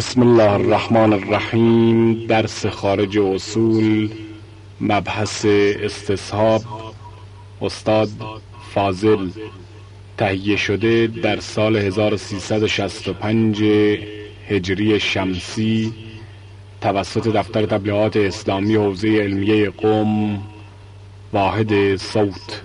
بسم الله الرحمن الرحیم. درس خارج اصول، مبحث استصحاب، استاد فاضل. تهیه شده در سال 1365 هجری شمسی توسط دفتر تبلیغات اسلامی حوزه علمیه قم، واحد صوت.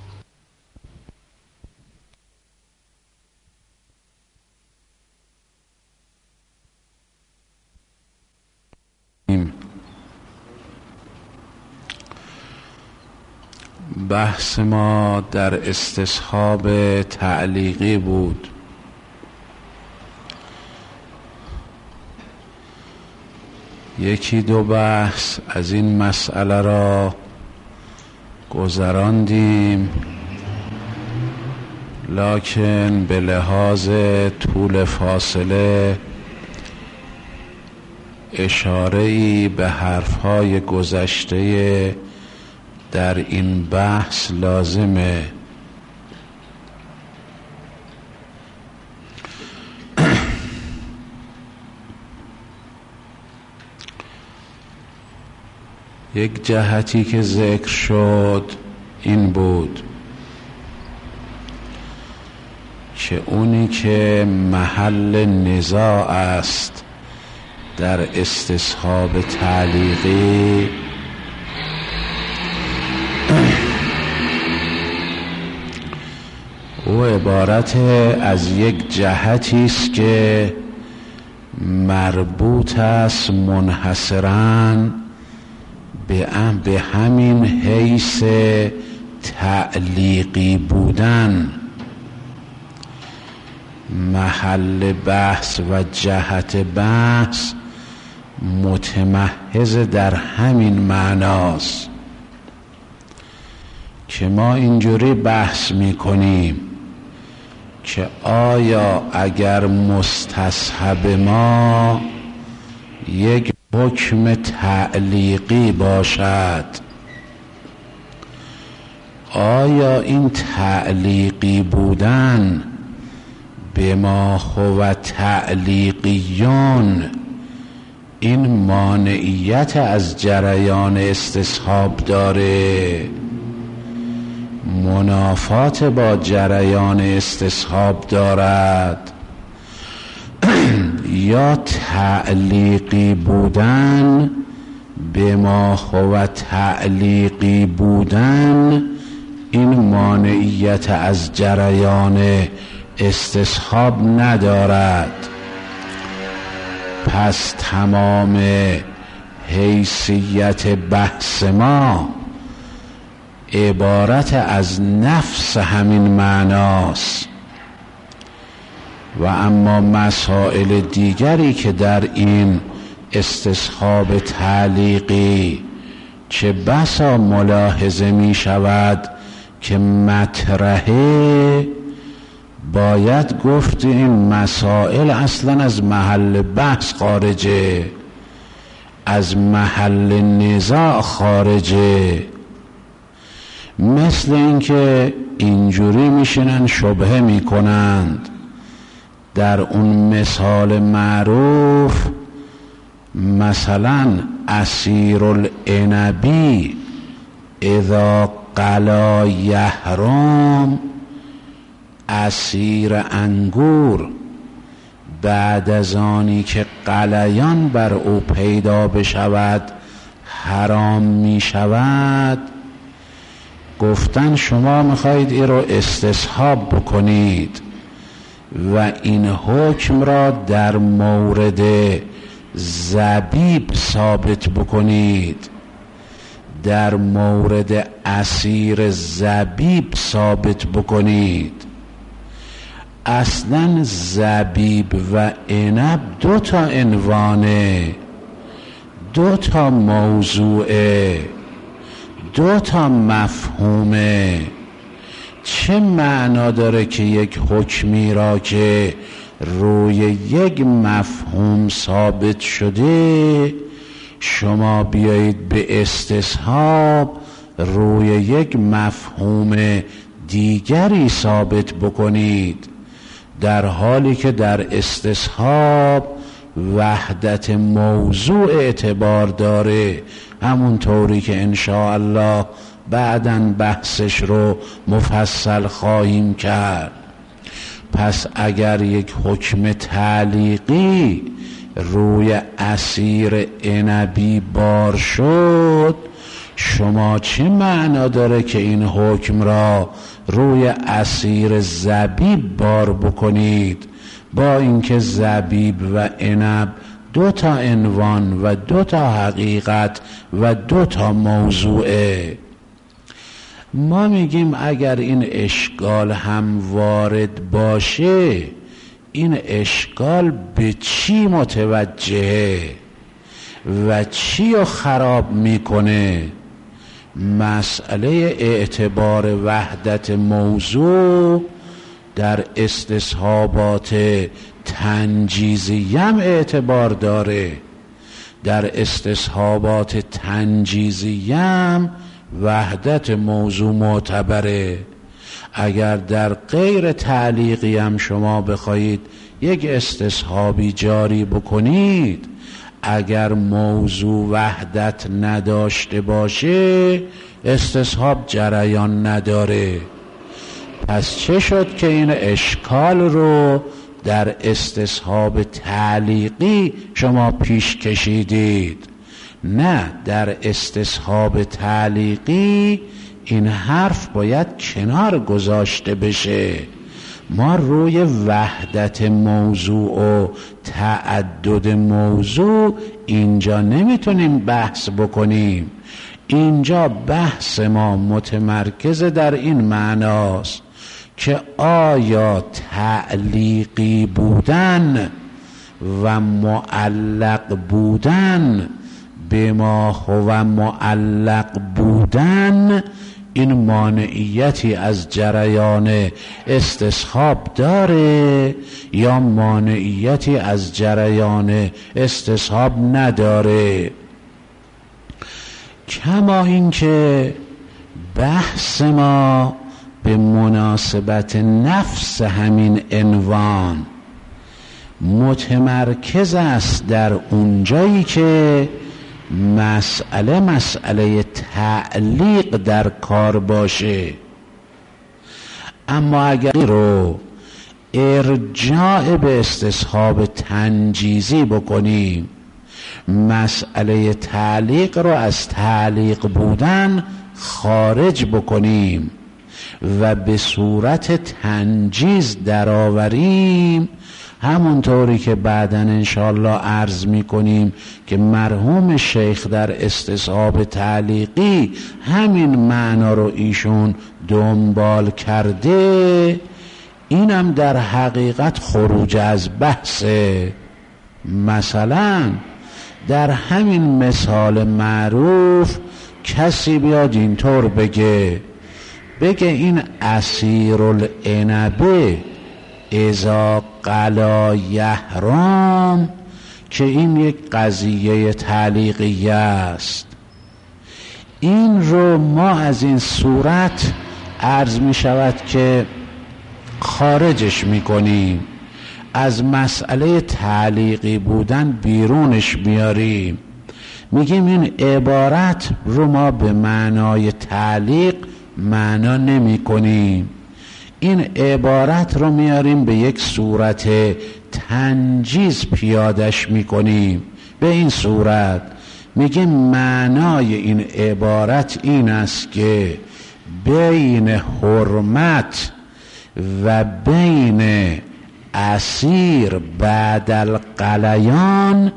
بحث ما در استصحاب تعلیقی بود. یکی دو بحث از این مسئله را گذراندیم، لکن به لحاظ طول فاصله اشاره‌ای به حرفهای گذشته در این بحث لازمه. یک جهتی که ذکر شد این بود که اونی که محل نزاع است در استصحاب تعلیقی او عبارت از یک جهتی است که مربوط است منحصراً به همین حیث تعلیقی بودن. محل بحث و جهت بحث متمحض در همین معناست که ما اینجوری بحث میکنیم که آیا اگر مستصحب ما یک حکم تعلیقی باشد، آیا این تعلیقی بودن به ما هو تعلیقیون این مانعیت از جریان استصحاب داره، منافات با جریان استصحاب دارد، یا تعلیقی بودن به ما هو تعلیقی بودن این مانعیت از جریان استصحاب ندارد. پس تمام حیثیت بحث ما عبارت از نفس همین معناست. و اما مسائل دیگری که در این استصحاب تعلیقی چه بسا ملاحظه می شود که مطرحه، باید گفت این مسائل اصلا از محل بحث خارجه، از محل نزاع خارجه. مثل اینکه اینجوری میشینن شبهه میکنند در اون مثال معروف، مثلا عصیر العنبی اذا قلا یحرم، عصیر انگور بعد از آنی که قلیان بر او پیدا بشود حرام می شود. گفتن شما میخواید این رو استصحاب بکنید و این حکم را در مورد زبیب ثابت بکنید، در مورد عصیر زبیب ثابت بکنید. اصلا زبیب و عنب دو تا عنوانه، دو تا موضوعه، دو تا مفهومه. چه معنا داره که یک حکمی را که روی یک مفهوم ثابت شده شما بیایید به استصحاب روی یک مفهوم دیگری ثابت بکنید، در حالی که در استصحاب وحدت موضوع اعتبار داره، همونطوری که انشاءالله بعداً بحثش رو مفصل خواهیم کرد. پس اگر یک حکم تعلیقی روی عصیر عنبی بار شد، شما چه معنا داره که این حکم را روی عصیر زبیب بار بکنید، با اینکه زبیب و عنب دو تا عنوان و دو تا حقیقت و دو تا موضوعه. ما میگیم اگر این اشکال هم وارد باشه، این اشکال به چی متوجهه و چی رو خراب میکنه؟ مسئله اعتبار وحدت موضوع در استصحابات تنجیزی هم اعتبار داره. در استصحابات تنجیزی هم وحدت موضوع معتبره. اگر در غیر تعلیقی هم شما بخواهید یک استصحابی جاری بکنید، اگر موضوع وحدت نداشته باشه استصحاب جریان نداره. پس چه شد که این اشکال رو در استصحاب تعلیقی شما پیش کشیدید؟ نه، در استصحاب تعلیقی این حرف باید کنار گذاشته بشه. ما روی وحدت موضوع و تعدد موضوع اینجا نمیتونیم بحث بکنیم. اینجا بحث ما متمرکز در این معناست که آیا تعلیقی بودن و معلق بودن به ما هو معلق بودن این مانعیتی از جریان استصحاب داره یا مانعیتی از جریان استصحاب نداره؟ کما اینکه بحث ما به مناسبت نفس همین عنوان متمرکز است در اونجایی که مسئله تعلیق در کار باشه. اما اگر رو ارجاع به استصحاب تنجیزی بکنیم، مسئله تعلیق رو از تعلیق بودن خارج بکنیم و به صورت تنجیز درآوریم، همونطوری که بعداً انشاءالله عرض میکنیم که مرحوم شیخ در استصحاب تعلیقی همین معنا رو ایشون دنبال کرده، اینم در حقیقت خروج از بحثه. مثلا در همین مثال معروف کسی بیاد اینطور بگه این عصیر العنبه اذا قلا یحرام، که این یک قضیه تعلیقی است. این رو ما از این صورت عرض می شود که خارجش می کنیم، از مسئله تعلیقی بودن بیرونش میاریم. میگیم این عبارت رو ما به معنای تعلیق معنا نمی کنیم، این عبارت رو میاریم به یک صورت تنجیز پیادش میکنیم. به این صورت میگیم معنای این عبارت این است که بین حرمت و بین عصیر بعد القلیان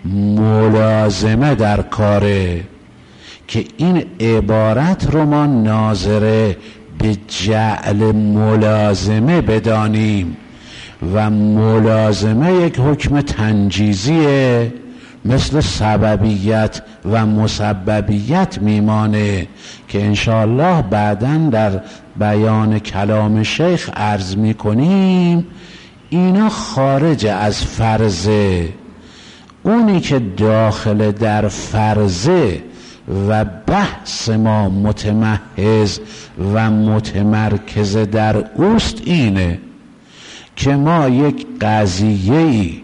ملازمه در کاره، که این عبارت رو ما ناظره به جعل ملازمه بدانیم و ملازمه یک حکم تنجیزیه، مثل سببیت و مسببیت میمانه که انشاءالله بعداً در بیان کلام شیخ عرض میکنیم. اینا خارج از فرضه. اونی که داخل در فرضه و بحث ما متمحض و متمرکز در اوست اینه که ما یک قضیه‌ای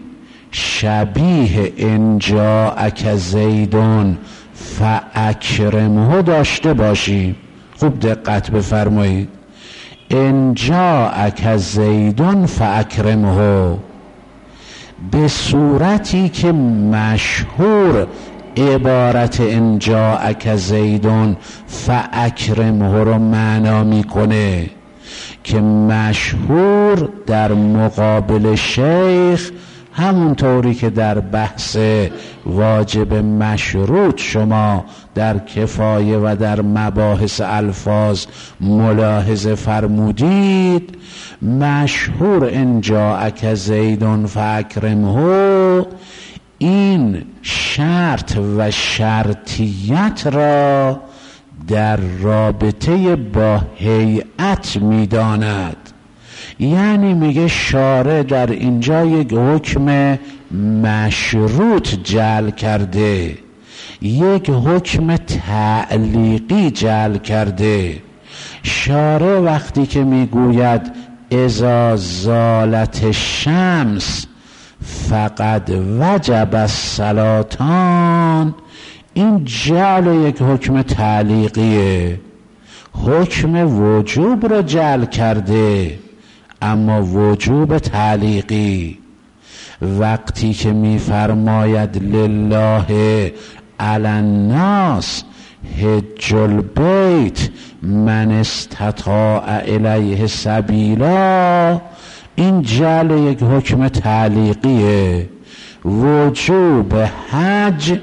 شبیه ان جاءک زیدون فاکرمه داشته باشیم. خوب دقت بفرمایید. ان جاءک زیدون فاکرمه به صورتی که مشهور عبارت ان جاءک زیدون فاکرمه رو معنا میکنه که مشهور در مقابل شیخ، همونطوری که در بحث واجب مشروط شما در کفایه و در مباحث الفاظ ملاحظه فرمودید، مشهور ان جاءک زیدون فاکرمه این شرط و شرطیت را در رابطه با هیئت میداند. یعنی میگه شارع در اینجا یک حکم مشروط جعل کرده، یک حکم تعلیقی جعل کرده. شارع وقتی که میگوید اذا زالت الشمس فقد وجب الصلاتان، این جعل یک حکم تعلیقیه، حکم وجوب رو جعل کرده اما وجوب تعلیقی. وقتی که میفرماید لله علی الناس حج البیت من استطاع الیه سبیلا، این جعل یک حکم تعلیقیه. وجوب حج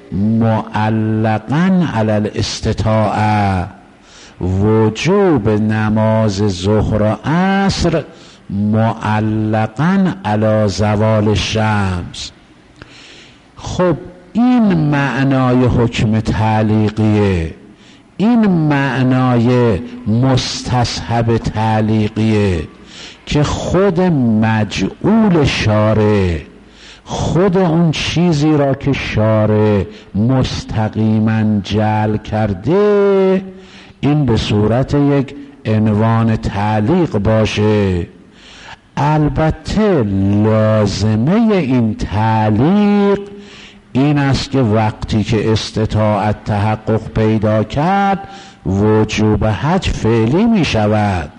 معلقاً علی الاستطاعه، وجوب نماز ظهر و عصر معلقاً علی زوال الشمس. خب این معنای حکم تعلیقیه، این معنای مستصحب تعلیقیه که خود مجعول شارع، خود اون چیزی را که شارع مستقیما جعل کرده، این به صورت یک عنوان تعلیق باشه. البته لازمه این تعلیق این است که وقتی که استطاعت تحقق پیدا کرد وجوب حج فعلی می شود.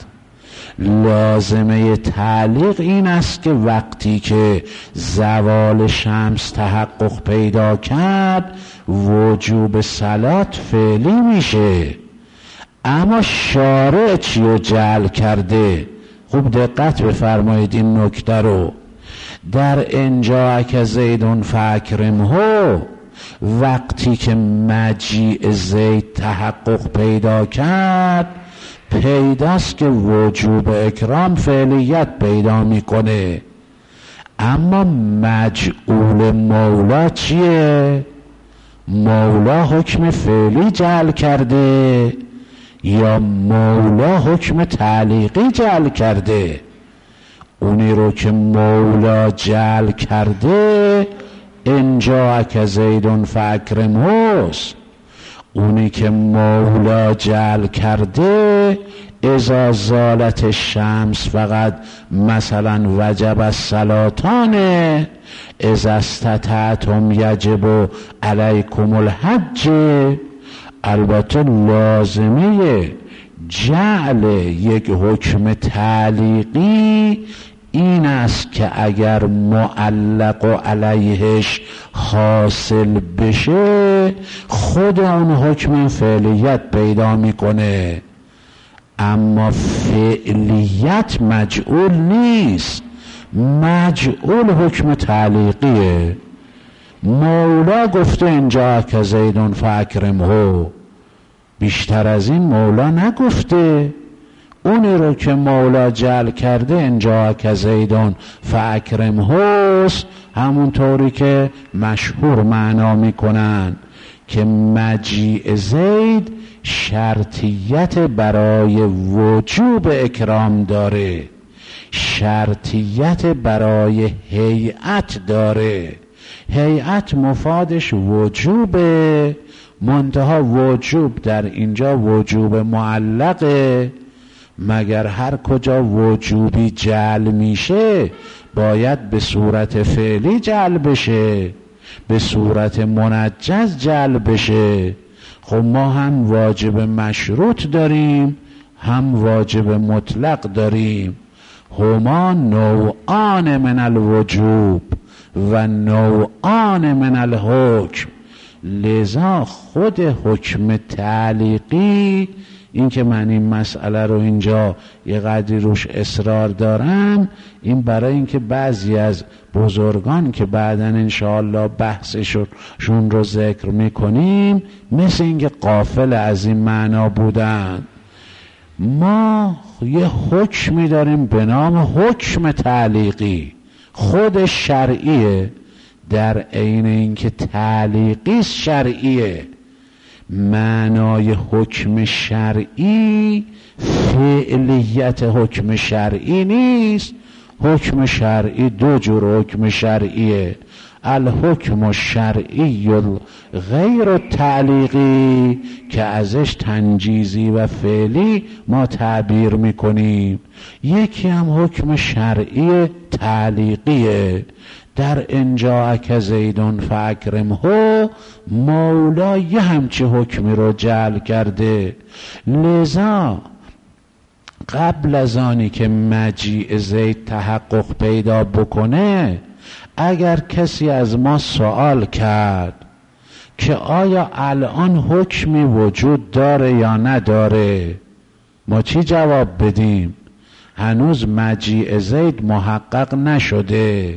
لازمه تعلیق این است که وقتی که زوال شمس تحقق پیدا کرد وجوب صلات فعلی میشه. اما شارع چی رو جعل کرده؟ خوب دقت بفرمایید این نکته رو. در ان جاءک زیدون فاکرمه، وقتی که مجیء زید تحقق پیدا کرد، پیداست که وجوب اکرام فعلیت پیدا میکنه. اما مجعول مولا چیه؟ مولا حکم فعلی جعل کرده یا مولا حکم تعلیقی جعل کرده؟ اونی رو که مولا جعل کرده ان جاءک زیدون فاکرمه، اونی که مولا جعل کرده اذا زالت الشمس فقط مثلا وجب الصلاتان اذا استطعتم یجب علیکم الحج. البته لازمه جعل یک حکم تعلیقی این است که اگر معلق علیهش حاصل بشه خود اون حکم فعلیت پیدا میکنه، اما فعلیت مجعول نیست، مجعول حکم تعلیقیه. مولا گفته ان جاءک زیدون فاکرمه، بیشتر از این مولا نگفته. اونی رو که مولا جعل کرده ان جاءک زیدون فاکرمه، همونطوری که مشهور معنا میکنن که مجیء زید شرطیت برای وجوب اکرام داره، شرطیت برای هیئت داره. هیئت مفادش وجوبه، منتها وجوب در اینجا وجوب معلقه. مگر هر کجا وجوبی جعل میشه باید به صورت فعلی جعل بشه، به صورت منجز جعل بشه؟ خب ما هم واجب مشروط داریم هم واجب مطلق داریم. هما نوعان من الوجوب و نوعان من الحکم. لذا خود حکم تعلیقی، این که من این مسئله رو اینجا یه قدری روش اصرار دارم، این برای اینکه بعضی از بزرگان که بعداً انشاءالله بحثشون رو ذکر میکنیم مثل اینکه غافل از این معنا بودن. ما یه حکمی داریم به نام حکم تعلیقی، خود شرعیه، در عین اینکه تعلیقی شرعیه. معنای حکم شرعی فعلیت حکم شرعی نیست. حکم شرعی دو جور حکم شرعیه: الحکم الشرعی غیر تعلیقی که ازش تنجیزی و فعلی ما تعبیر میکنیم، یکی هم حکم شرعی تعلیقیه. در انجاءک زیدون فاکرمه مولا یه همچی حکمی رو جعل کرده. لذا قبل از آنی که مجیء زید تحقق پیدا بکنه، اگر کسی از ما سوال کرد که آیا الان حکمی وجود داره یا نداره، ما چی جواب بدیم؟ هنوز مجیء زید محقق نشده،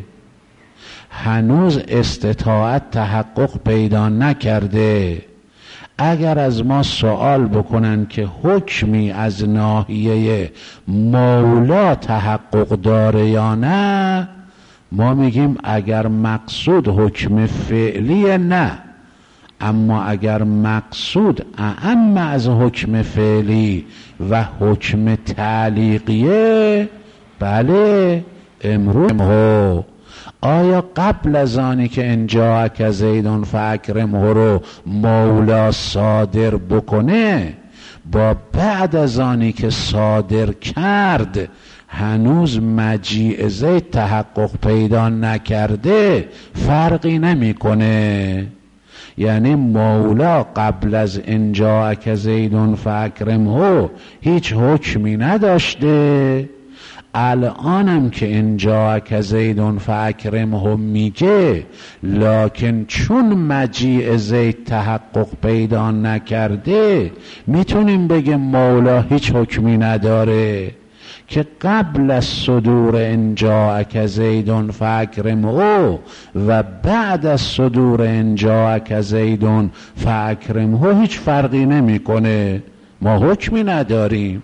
هنوز استطاعت تحقق پیدا نکرده. اگر از ما سوال بکنن که حکمی از ناحیه مولا تحقق داره یا نه، ما میگیم اگر مقصود حکم فعلیه نه، اما اگر مقصود اعم از حکم فعلی و حکم تعلیقیه، بله امروز آیا قبل از آنی که انجاءک زیدون فاکرمه رو مولا صادر بکنه با بعد از آنی که صادر کرد هنوز مجیء زید تحقق پیدا نکرده فرقی نمیکنه؟ یعنی مولا قبل از انجاءک زیدون فاکرمه هیچ حکمی نداشته، الانم که انجاءک زیدون فاکرمه میگه، لکن چون مجیء زید تحقق پیدا نکرده میتونیم بگیم مولا هیچ حکمی نداره که قبل از صدور انجاءک زیدون فاکرمه و بعد از صدور انجاءک زیدون فاکرمه هیچ فرقی نمیکنه، ما حکمی نداریم.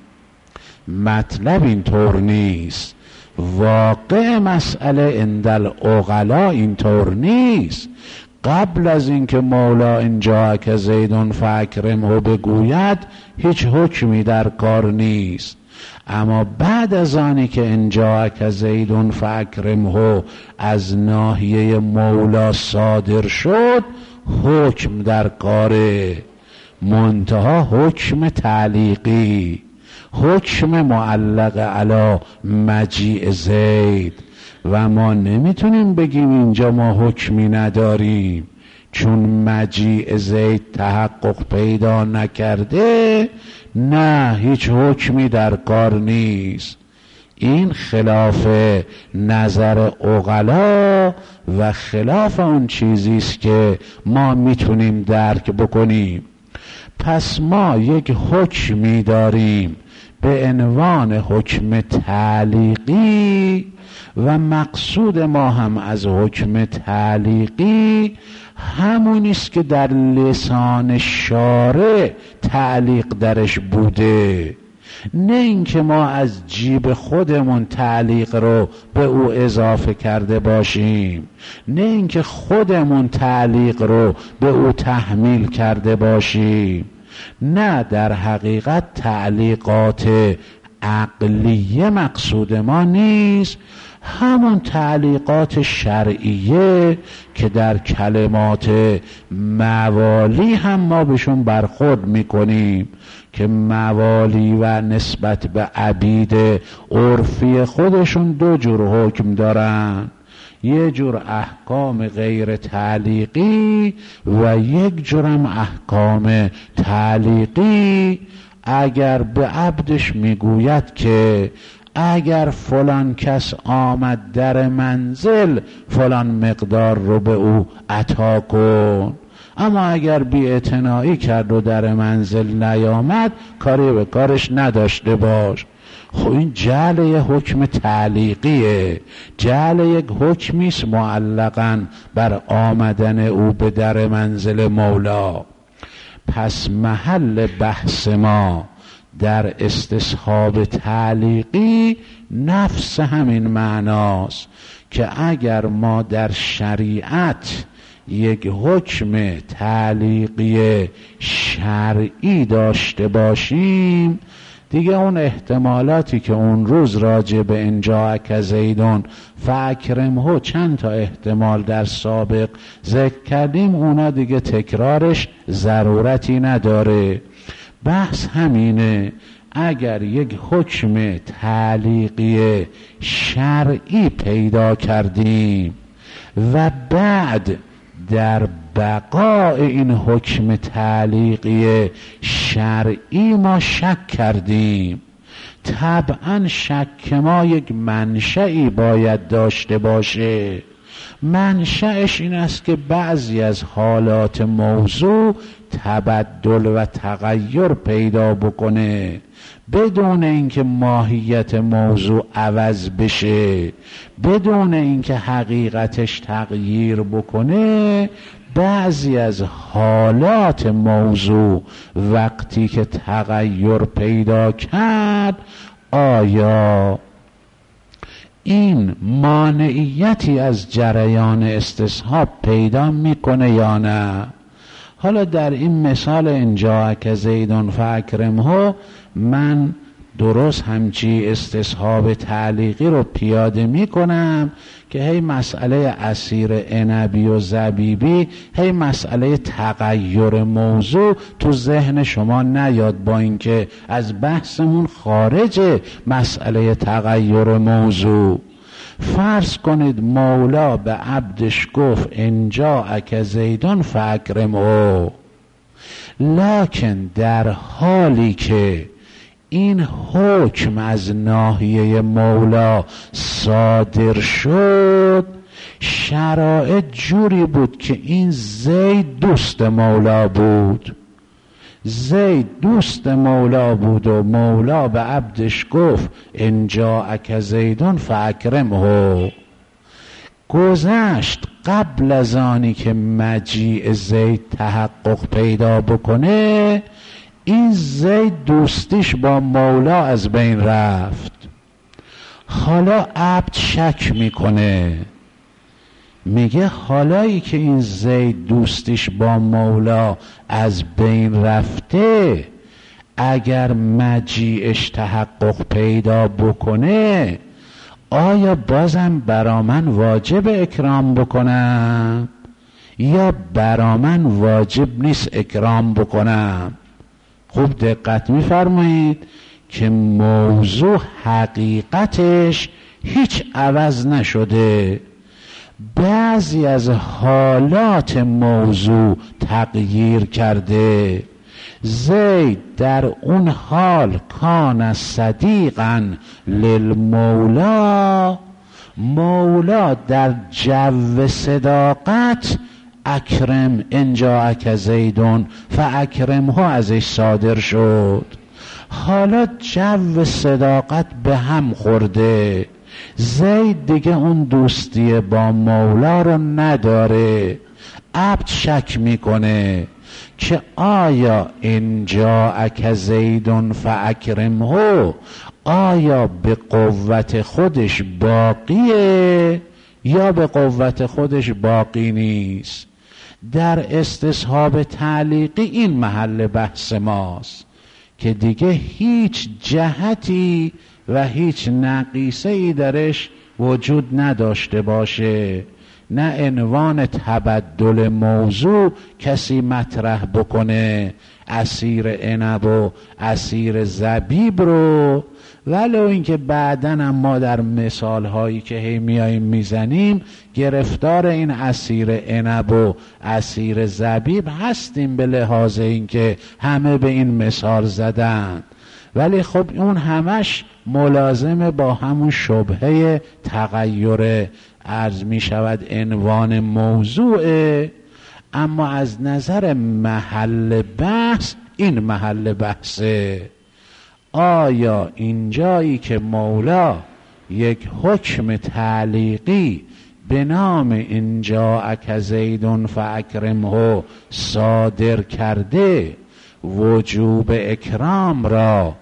مطلب اینطور نیست، واقع مسئله عند العقلا اینطور نیست. قبل از اینکه مولا انجاءک زیدون فاکرمه بگوید هیچ حکمی در کار نیست، اما بعد از آنی که انجاءک زیدون فاکرمه از ناحیه مولا صادر شد حکم در کاره، منتها حکم تعلیقی، حکم معلق علی مجیء زید. و ما نمیتونیم بگیم اینجا ما حکمی نداریم چون مجیء زید تحقق پیدا نکرده، نه هیچ حکمی در کار نیست. این خلاف نظر عقلا و خلاف اون چیزی است که ما میتونیم درک بکنیم. پس ما یک حکمی داریم به عنوان حکم تعلیقی و مقصود ما هم از حکم تعلیقی همونی است که در لسان شارع تعلیق درش بوده، نه اینکه ما از جیب خودمون تعلیق رو به او اضافه کرده باشیم، نه اینکه خودمون تعلیق رو به او تحمیل کرده باشیم. نه، در حقیقت تعلیقات عقلیه مقصود ما نیست، همون تعلیقات شرعیه که در کلمات موالی هم ما بهشون برخورد میکنیم که موالی و نسبت به عبید عرفی خودشون دو جور حکم دارن، یه جور احکام غیر تعلیقی و یک جورم احکام تعلیقی. اگر به عبدش میگوید که اگر فلان کس آمد در منزل فلان مقدار رو به او عطا کن، اما اگر بی‌اعتنایی کرد و در منزل نیامد کاری به کارش نداشته باش. خب این جعل یک حکم تعلیقیه، جعل یک حکمیست معلقاً بر آمدن او به در منزل مولا. پس محل بحث ما در استصحاب تعلیقی نفس همین معناست که اگر ما در شریعت یک حکم تعلیقی شرعی داشته باشیم، دیگه اون احتمالاتی که اون روز راجع به انجاءک زیدون فاکرمه چند تا احتمال در سابق ذکر کردیم، اونا دیگه تکرارش ضرورتی نداره. بحث همینه، اگر یک حکم تعلیقی شرعی پیدا کردیم و بعد در بقای این حکم تعلیقی شرعی ما شک کردیم، طبعا شک ما یک منشئی باید داشته باشه. منشأش این است که بعضی از حالات موضوع تبدل و تغییر پیدا بکنه بدون اینکه ماهیت موضوع عوض بشه، بدون اینکه حقیقتش تغییر بکنه. بعضی از حالات موضوع وقتی که تغییر پیدا کرد، آیا این مانعیتی از جریان استصحاب پیدا میکنه یا نه؟ حالا در این مثال انجاءک زیدون فاکرمه من درست همچی استصحاب تعلیقی رو پیاده میکنم که هی مسئله اسیر عنبی و زبیبی، هی مسئله تغییر موضوع تو ذهن شما نیاد، با اینکه از بحثمون خارج مسئله تغییر موضوع. فرض کنید مولا به عبدش گفت انجاءک زیدون فاکرمه، لکن در حالی که این حکم از ناحیه مولا صادر شد، شرایط جوری بود که این زید دوست مولا بود، زید دوست مولا بود و مولا به عبدش گفت انجاءک زیدون فاکرمه. گذشت قبل از آنی که مجیء زید تحقق پیدا بکنه، این زید دوستیش با مولا از بین رفت. حالا عبد شک میکنه، میگه حالایی که این زید دوستیش با مولا از بین رفته، اگر مجیعش تحقق پیدا بکنه آیا بازم برا من واجب اکرام بکنم یا برا من واجب نیست اکرام بکنم؟ خوب دقت میفرمایید که موضوع حقیقتش هیچ عوض نشده، بعضی از حالات موضوع تغییر کرده. زید در اون حال کان صدیقا للمولا، مولا در جو صداقت اکرم انجاءک زیدون فاکرمه ازش صادر شد. حالا جو صداقت به هم خورده، زید دیگه اون دوستی با مولا رو نداره. عبد شک میکنه که آیا انجاءک زیدون فاکرمه آیا به قوت خودش باقیه یا به قوت خودش باقی نیست. در استصحاب تعلیقی این محل بحث ماست که دیگه هیچ جهتی و هیچ نقیصه‌ای درش وجود نداشته باشه، نه عنوان تبدل موضوع کسی مطرح بکنه عصیر عنب و عصیر زبیب رو، ولو اینکه بعداً ما در مثال هایی که هی میاییم میزنیم گرفتار این عصیر عنب و عصیر زبیب هستیم به لحاظ اینکه همه به این مثال زدن، ولی خب اون همش ملازم با همون شبهه تغییر عرض می شود عنوان موضوعه. اما از نظر محل بحث این محل بحثه. آیا اینجایی که مولا یک حکم تعلیقی به نام ان جاءک زید فاکرمه صادر کرده، وجوب اکرام را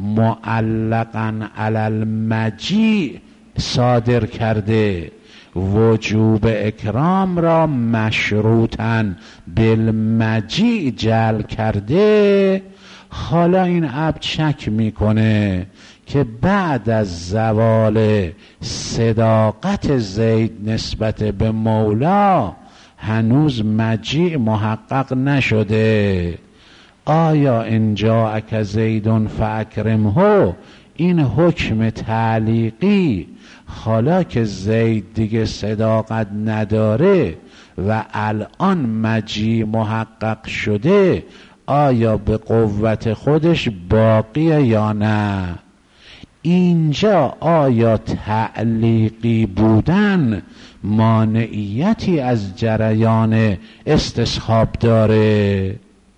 معلقاً علی المجیء صادر کرده، وجوب اکرام را مشروطاً بالمجیء جعل کرده، حالا این عبد شک میکنه که بعد از زوال صداقت زید نسبت به مولا هنوز مجیء محقق نشده. آیا ان جاءک زید فاکرمه این حکم تعلیقی حالا که زید دیگه صداقت نداره و الان مجیء محقق شده آیا به قوت خودش باقیه یا نه؟ اینجا آیا تعلیقی بودن مانعیتی از جریان استصحاب داره؟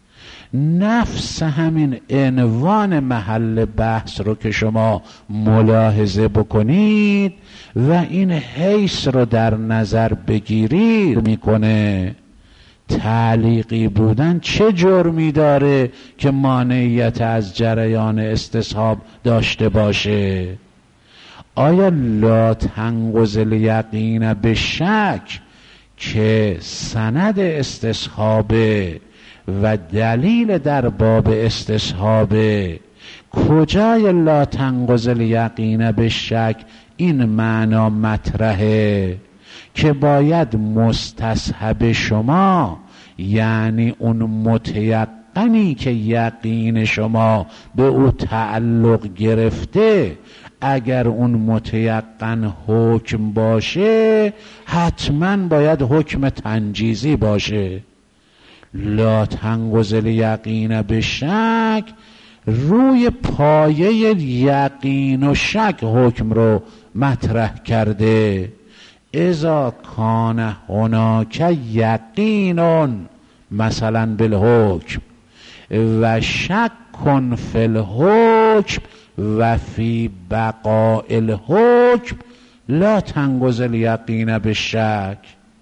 نفس همین عنوان محل بحث رو که شما ملاحظه بکنید و این حیث رو در نظر بگیرید میکنه تعلیقی بودن چه جرمی داره که مانعیت از جریان استصحاب داشته باشه؟ آیا لا تنقض الیقین به شک که سند استصحابه و دلیل در باب استصحابه کجای لا تنقض الیقین به شک این معنا مطرحه که باید مستصحب شما یعنی اون متیقنی که یقین شما به او تعلق گرفته اگر اون متیقن حکم باشه حتما باید حکم تنجیزی باشه. لا تنقض الیقین به شک روی پایه یقین و شک حکم رو مطرح کرده. اذا کان هناک یقین مثلا بالحکم و شک فی الحکم و فی بقاء الحکم لا تنقض الیقین بالشک.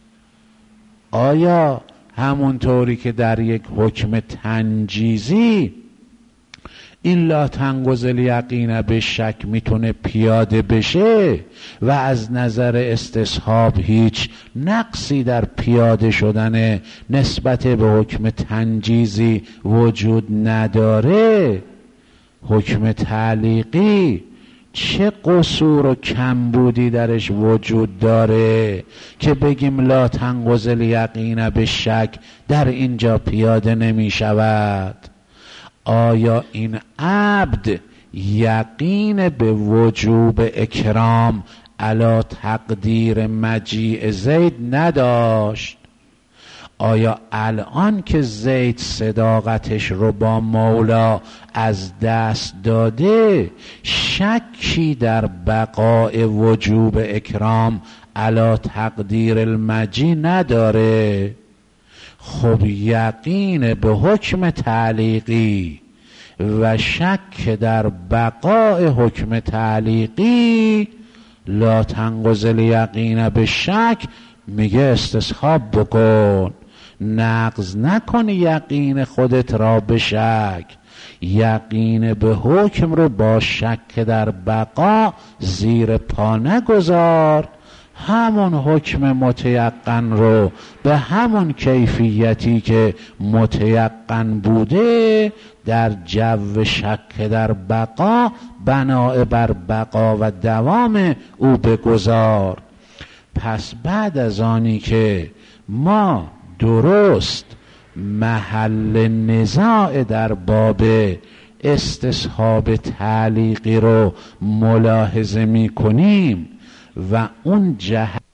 آیا همونطوری که در یک حکم تنجیزی این لا تنقض الیقین به شک میتونه پیاده بشه و از نظر استصحاب هیچ نقصی در پیاده شدن نسبت به حکم تنجیزی وجود نداره، حکم تعلیقی چه قصور و کمبودی درش وجود داره که بگیم لا تنقض الیقین به شک در اینجا پیاده نمی شود؟ آیا این عبد یقین به وجوب اکرام علی تقدیر مجیء زید نداشت؟ آیا الان که زید صداقتش رو با مولا از دست داده شکی در بقاء وجوب اکرام علی تقدیر المجیء نداره؟ خب یقین به حکم تعلیقی و شک در بقاء حکم تعلیقی لا تنقض الیقین به شک میگه استصحاب بکن، نقض نکن یقین خودت را به شک، یقین به حکم رو با شک در بقا زیر پا نگذار، همون حکم متیقن رو به همون کیفیتی که متیقن بوده در جو شک در بقا بناء بر بقا و دوام او بگذار. پس بعد از آنی که ما درست محل نزاع در باب استصحاب تعلیقی رو ملاحظه می کنیم و اون جهت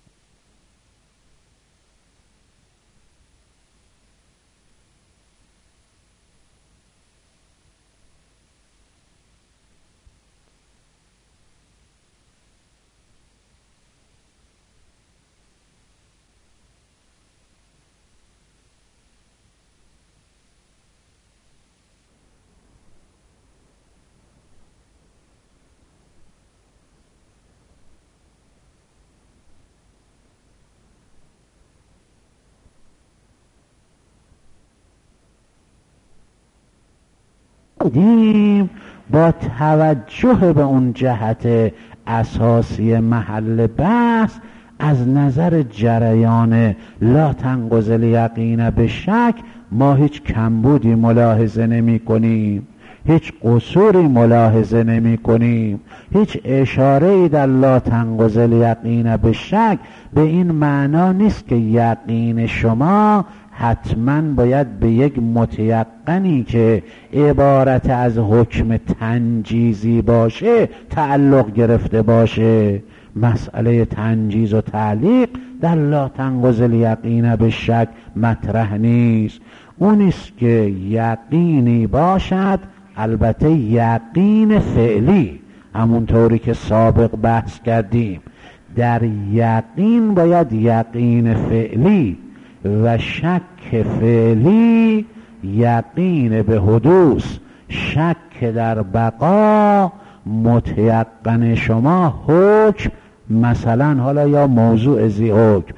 بودیم با توجه به اون جهت اساسی محل بحث از نظر جریان لا تنقض الیقین به شک ما هیچ کمبودی ملاحظه نمی کنیم، هیچ قصوری ملاحظه نمی کنیم، هیچ اشاره‌ای در لا تنقض الیقین به شک به این معنا نیست که یقین شما حتما باید به یک متیقنی که عبارت از حکم تنجیزی باشه تعلق گرفته باشه. مسئله تنجیز و تعلیق در لا تنقض الیقین به شک مطرح نیست. اونیست که یقینی باشد، البته یقین فعلی، همونطوری که سابق بحث کردیم در یقین باید یقین فعلی و شک فعلی، یقین به حدوث، شک در بقا، متیقن شما حکم، مثلا حالا یا موضوع زی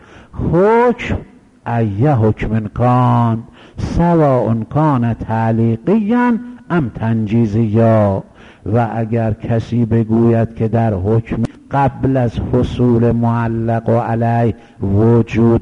حکم ایه حکم کان سواء کان تعلیقیا ام تنجیزیا. و اگر کسی بگوید که در حکم قبل از حصول معلق و علیه وجود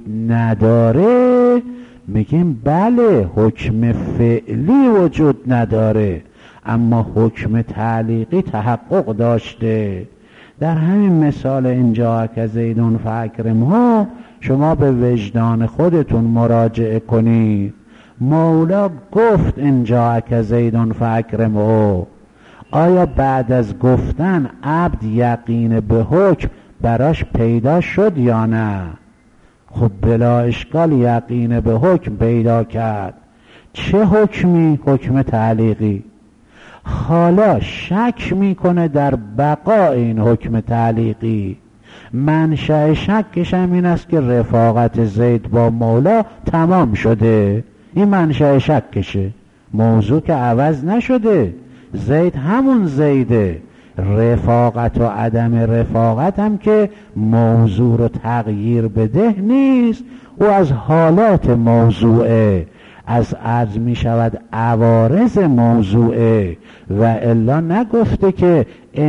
نداره، میگیم بله حکم فعلی وجود نداره اما حکم تعلیقی تحقق داشته. در همین مثال اینجا که زیدون فاکرمه شما به وجدان خودتون مراجعه کنید. مولا گفت اینجا که زیدون فاکرمه، آیا بعد از گفتن عبد یقین به حکم براش پیدا شد یا نه؟ خب بلا اشکال یقین به حکم پیدا کرد. چه حکمی؟ حکم تعلیقی. حالا شک میکنه در بقا این حکم تعلیقی. منشأ شکش هم این است که رفاقت زید با مولا تمام شده. این منشأ شکشه، موضوع که عوض نشده، زید همون زیده. رفاقت و عدم رفاقت هم که موضوع رو تغییر بده نیست، او از حالات موضوعه، از عرض می شود عوارض موضوعه. و الا نگفته که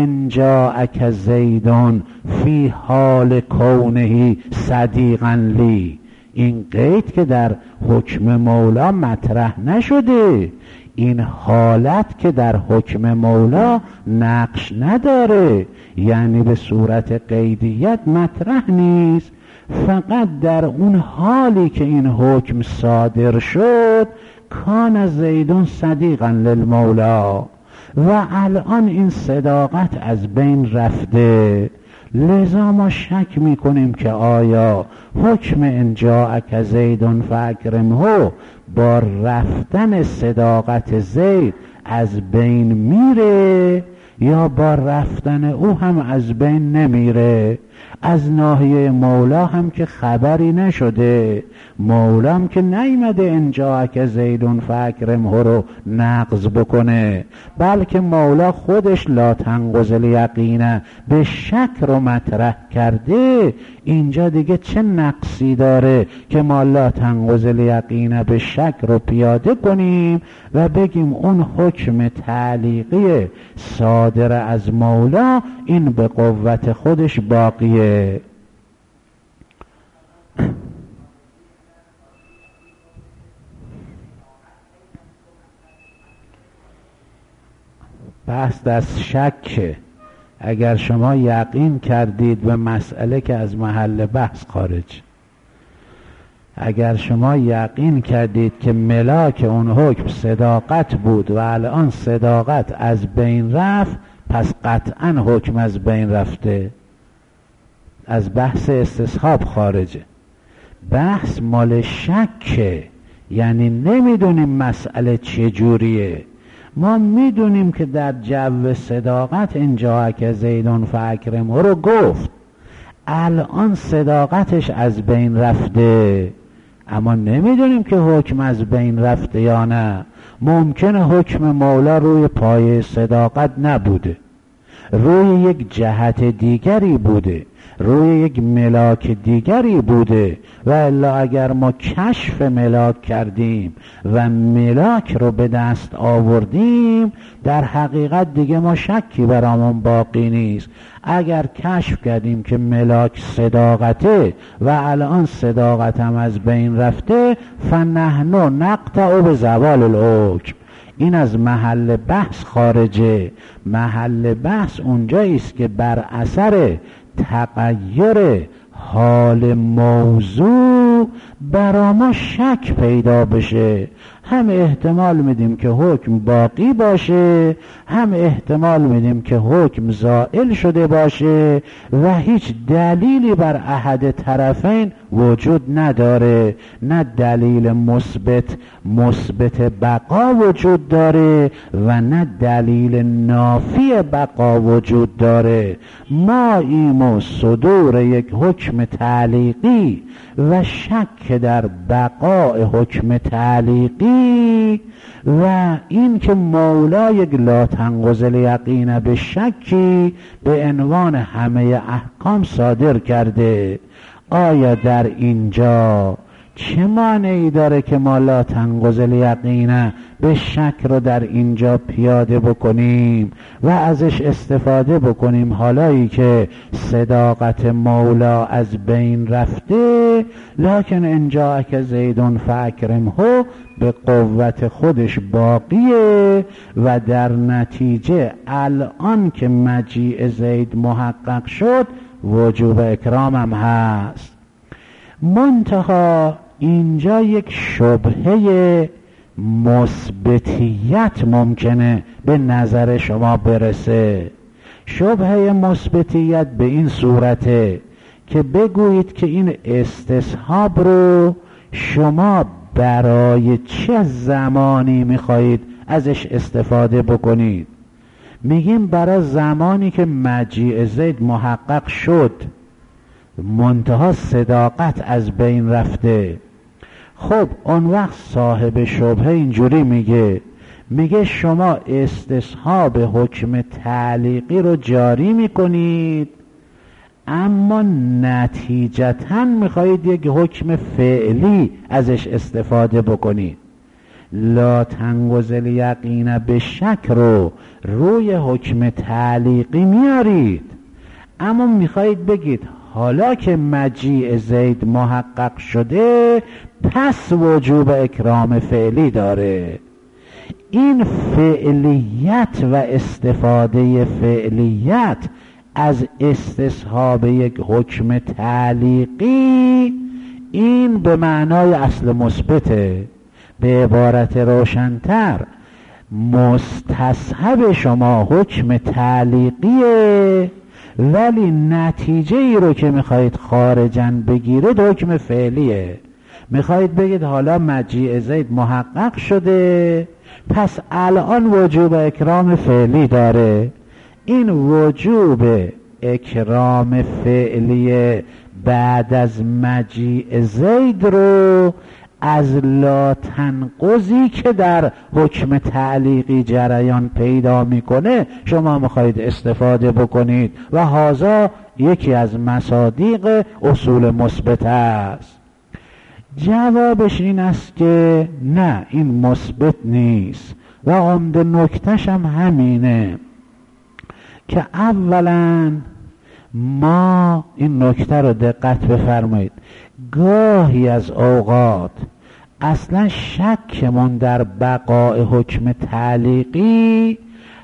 انجاءک زیدون فی حال کونه صدیقا لی. این قید که در حکم مولا مطرح نشده، این حالت که در حکم مولا نقش نداره، یعنی به صورت قیدیت مطرح نیست. فقط در اون حالی که این حکم صادر شد کان زیدون صدیقا للمولا و الان این صداقت از بین رفته. لذا ما شک میکنیم که آیا حکم انجاءک زیدون فاکرمه با رفتن صداقت زید از بین میره یا با رفتن او هم از بین نمیره. از ناحیه مولا هم که خبری نشده، مولا هم که نیمده انجاءک زیدون فاکرمه رو نقض بکنه، بلکه مولا خودش لا تنقض الیقین به شک رو مطرح کرده. اینجا دیگه چه نقصی داره که ما لا تنقض الیقین به شک رو پیاده کنیم و بگیم اون حکم تعلیقی صادر از مولا این به قوت خودش باقیه. بحث از شک اگر شما یقین کردید به مسئله که از محل بحث خارج، اگر شما یقین کردید که ملاک اون حکم صداقت بود و الان صداقت از بین رفت، پس قطعا حکم از بین رفته، از بحث استصحاب خارجه. بحث مال شکه، یعنی نمیدونیم مسئله چجوریه. ما میدونیم که در جو صداقت اینجا که زیدون فاکرمه رو گفت، الان صداقتش از بین رفته، اما نمیدونیم که حکم از بین رفته یا نه. ممکنه حکم مولا روی پایه صداقت نبوده، روی یک جهت دیگری بوده، روی یک ملاک دیگری بوده، و الا اگر ما کشف ملاک کردیم و ملاک رو به دست آوردیم، در حقیقت دیگه ما شکی برامون باقی نیست. اگر کشف کردیم که ملاک صداقته و الان صداقت هم از بین رفته، فنحن نقطع به زوال الحکم. این از محل بحث خارجه. محل بحث اونجاییست که بر اثر تغییر حال موضوع برا ما شک پیدا بشه. هم احتمال میدیم که حکم باقی باشه، هم احتمال میدیم که حکم زائل شده باشه و هیچ دلیلی بر احد طرفین وجود نداره. نه دلیل مثبت بقا وجود داره و نه دلیل نافی بقا وجود داره. ما ایمو صدور یک حکم تعلیقی و شک در بقای حکم تعلیقی و این که مولا یک لا تنقض الیقین به شکی به عنوان همه احکام صادر کرده. آیا در اینجا چه مانعی داره که ما لا تنقض الیقین به شک رو در اینجا پیاده بکنیم و ازش استفاده بکنیم، حالایی که صداقت مولا از بین رفته، لکن اینجا که زیدون فاکرمه به قوت خودش باقیه و در نتیجه الان که مجیء زید محقق شد وجوب اکرام هم هست. منتها اینجا یک شبهه مثبتیت ممکنه به نظر شما برسه. شبهه مثبتیت به این صورته که بگویید که این استصحاب رو شما برای چه زمانی میخواهید ازش استفاده بکنید. میگیم برای زمانی که مجیء زید محقق شد، منتها صداقت از بین رفته. خب اون وقت صاحب شبهه اینجوری میگه شما استصحاب حکم تعلیقی رو جاری میکنید، اما نتیجتاً میخواهید یک حکم فعلی ازش استفاده بکنید. لا تنقض الیقین به شک رو روی حکم تعلیقی میارید، اما میخواهید بگید حالا که مجیء زید محقق شده پس وجوب اکرام فعلی داره. این فعلیت و استفاده فعلیت از استصحاب یک حکم تعلیقی، این به معنای اصل مثبته. به عبارت روشنتر، مستصحب شما حکم تعلیقیه، ولی نتیجه ای رو که میخواهید خارجاً بگیرید حکم فعلیه. میخواهید بگید حالا مجیء زید محقق شده پس الان وجوب اکرام فعلی داره. این وجوب اکرام فعلی بعد از مجیء زید رو از لا تنقضی که در حکم تعلیقی جریان پیدا میکنه شما میخواهید استفاده بکنید و هذا یکی از مصادیق اصول مثبت است. جوابش این است که نه، این مثبت نیست و عمده نکتش هم همینه که اولا ما این نکته رو دقت بفرمایید، گاهی از اوقات اصلا شکمون در بقای حکم تعلیقی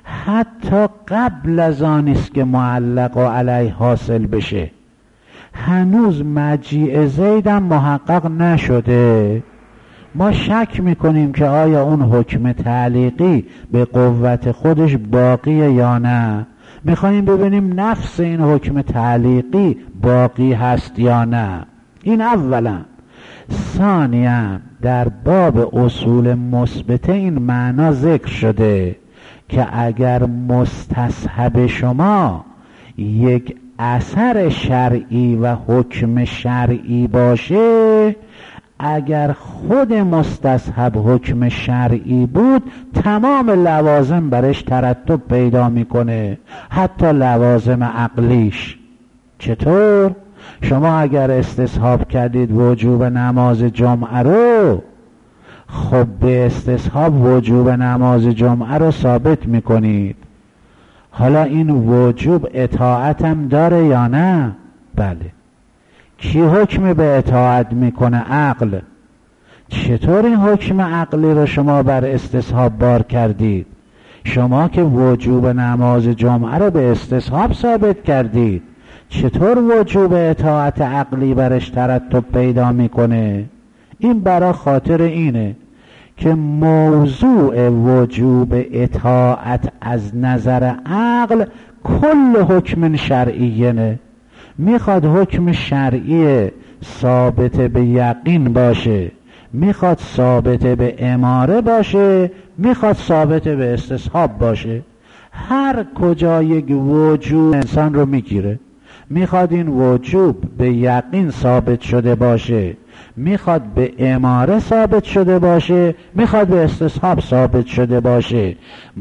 حتی قبل از آن است که معلق و علیه حاصل بشه. هنوز مجیء زید هم محقق نشده. ما شک میکنیم که آیا اون حکم تعلیقی به قوت خودش باقیه یا نه. میخوایم ببینیم نفس این حکم تعلیقی باقی هست یا نه. این اولا. ثانیاً در باب اصول مثبته این معنا ذکر شده که اگر مستصحب شما یک اثر شرعی و حکم شرعی باشه، اگر خود مستصحب حکم شرعی بود تمام لوازم برش ترتب پیدا میکنه، حتی لوازم عقلیش. چطور؟ شما اگر استصحاب کردید وجوب نماز جمعه رو، خب به استصحاب وجوب نماز جمعه رو ثابت میکنید. حالا این وجوب اطاعت هم داره یا نه؟ بله. کی حکم به اطاعت میکنه؟ عقل. چطور این حکم عقلی رو شما بر استصحاب بار کردید؟ شما که وجوب نماز جمعه رو به استصحاب ثابت کردید، چطور وجوب اطاعت عقلی برش ترتب پیدا میکنه؟ این برای خاطر اینه که موضوع وجوب اطاعت از نظر عقل کل حکم شرعیه. میخواد حکم شرعی ثابت به یقین باشه، میخواد ثابت به اماره باشه، میخواد ثابت به استصحاب باشه. هر کجا یک وجوب انسان رو میگیره، میخواد این وجوب به یقین ثابت شده باشه، میخواد به اماره ثابت شده باشه، میخواد به استصحاب ثابت شده باشه.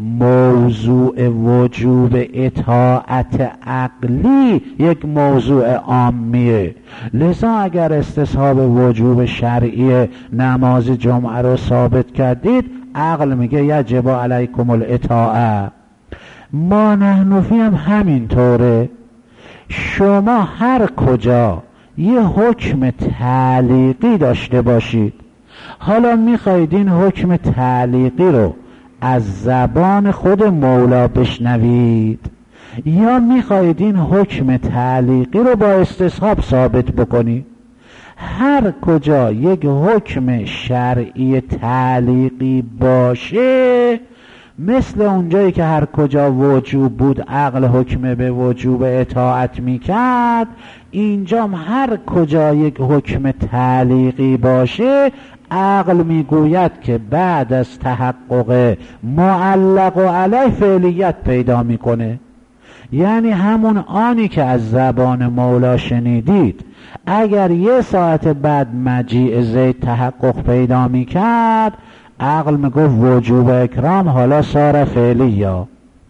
موضوع وجوب اطاعت عقلی یک موضوع عامیه. لذا اگر استصحاب وجوب شرعی نماز جمعه رو ثابت کردید، عقل میگه یجب علیکم الاطاعه. ما نحنفی هم همینطوره. شما هر کجا یه حکم تعلیقی داشته باشید، حالا میخواید این حکم تعلیقی رو از زبان خود مولا بشنوید یا میخواید این حکم تعلیقی رو با استصحاب ثابت بکنید. هر کجا یک حکم شرعی تعلیقی باشه، مثل اونجایی که هر کجا وجوب بود عقل حکم به وجوب اطاعت میکرد، اینجا هر کجا یک حکم تعلیقی باشه عقل میگوید که بعد از تحقق معلق و علیه فعلیت پیدا میکنه. یعنی همون آنی که از زبان مولا شنیدید اگر یه ساعت بعد مجیء زید تحقق پیدا میکرد، عقل میگفت وجوب اکرام حالا صار فعلی. یا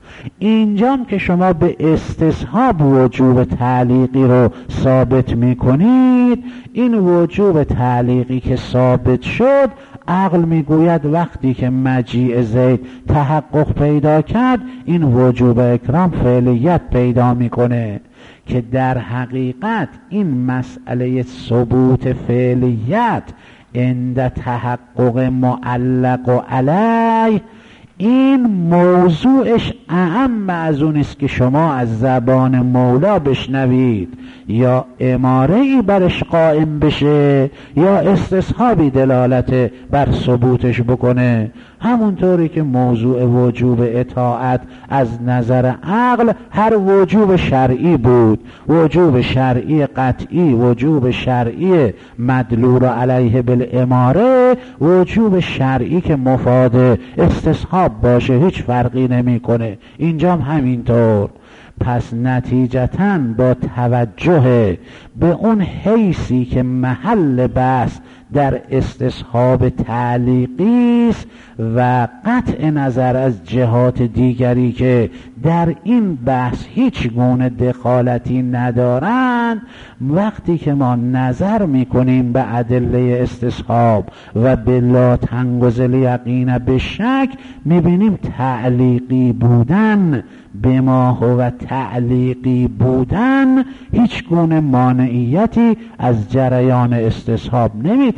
اینجام که شما به استصحاب وجوب تعلیقی رو ثابت میکنید، این وجوب تعلیقی که ثابت شد، عقل میگوید وقتی که مجیء زید تحقق پیدا کرد این وجوب اکرام فعلیت پیدا میکنه، که در حقیقت این مسئله ثبوت فعلیت عند تحقق معلق و علیه، این موضوعش اعم از اون است که شما از زبان مولا بشنوید یا اماره‌ای برش قائم بشه یا استصحابی دلالت بر ثبوتش بکنه. همونطوری که موضوع وجوب اطاعت از نظر عقل هر وجوب شرعی بود، وجوب شرعی قطعی، وجوب شرعی مدلول علیه بالاماره، وجوب شرعی که مفاد استصحاب باشه، هیچ فرقی نمیکنه. اینجام همینطور. پس نتیجتاً با توجه به اون حیثی که محل بحث در استصحاب تعلیقی است و قطع نظر از جهات دیگری که در این بحث هیچ گونه دخالتی ندارند، وقتی که ما نظر میکنیم به ادله استصحاب و به لا تنگزل یقین به شک، میبینیم تعلیقی بودن به ما و تعلیقی بودن هیچ گونه مانعیتی از جریان استصحاب نمیتونه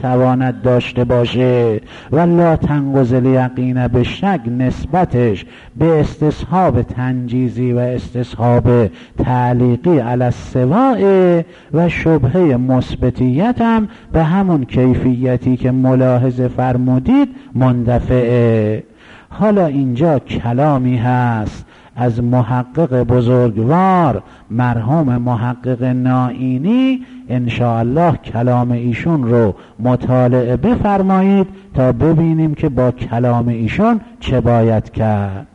میتواند داشته باشه و لا تنقض الیقین به شک نسبتش به استصحاب تنجیزی و استصحاب تعلیقی علی السواء و شبهه مثبتیت هم به همون کیفیتی که ملاحظه فرمودید مندفعه. حالا اینجا کلامی هست از محقق بزرگوار مرحوم محقق نائینی، انشاءالله کلام ایشون رو مطالعه بفرمایید تا ببینیم که با کلام ایشون چه باید کرد.